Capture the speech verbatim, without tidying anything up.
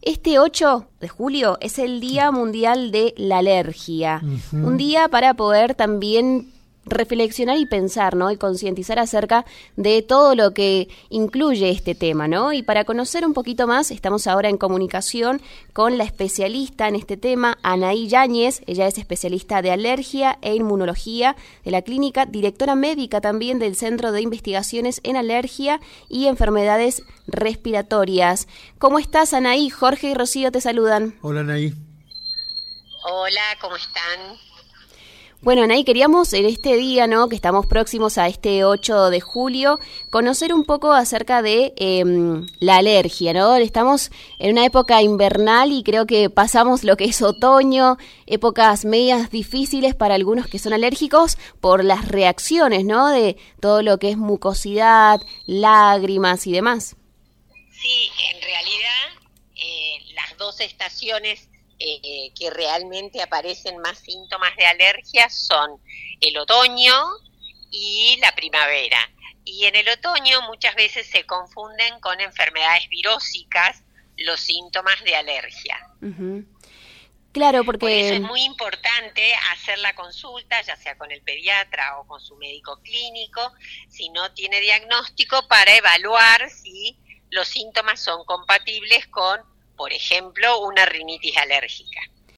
Este ocho de julio es el Día Mundial de la Alergia. Uh-huh. Un día para poder también reflexionar y pensar, ¿no? Y concientizar acerca de todo lo que incluye este tema, ¿no? Y para conocer un poquito más, estamos ahora en comunicación con la especialista en este tema, Anaí Yáñez. Ella es especialista de alergia e inmunología de la clínica, directora médica también del Centro de Investigaciones en Alergia y Enfermedades Respiratorias. ¿Cómo estás, Anaí? Jorge y Rocío te saludan. Hola, Anaí. Hola, ¿cómo están? Bueno, Anaí, queríamos en este día, ¿no?, que estamos próximos a este ocho de julio, conocer un poco acerca de eh, la alergia, ¿no? Estamos en una época invernal y creo que pasamos lo que es otoño, épocas medias difíciles para algunos que son alérgicos por las reacciones, ¿no?, de todo lo que es mucosidad, lágrimas y demás. Sí, en realidad eh, las dos estaciones Eh, que realmente aparecen más síntomas de alergia son el otoño y la primavera. Y en el otoño muchas veces se confunden con enfermedades virósicas los síntomas de alergia. Uh-huh. Claro, porque... Por eso es muy importante hacer la consulta, ya sea con el pediatra o con su médico clínico, si no tiene diagnóstico, para evaluar si los síntomas son compatibles con, por ejemplo, una rinitis alérgica.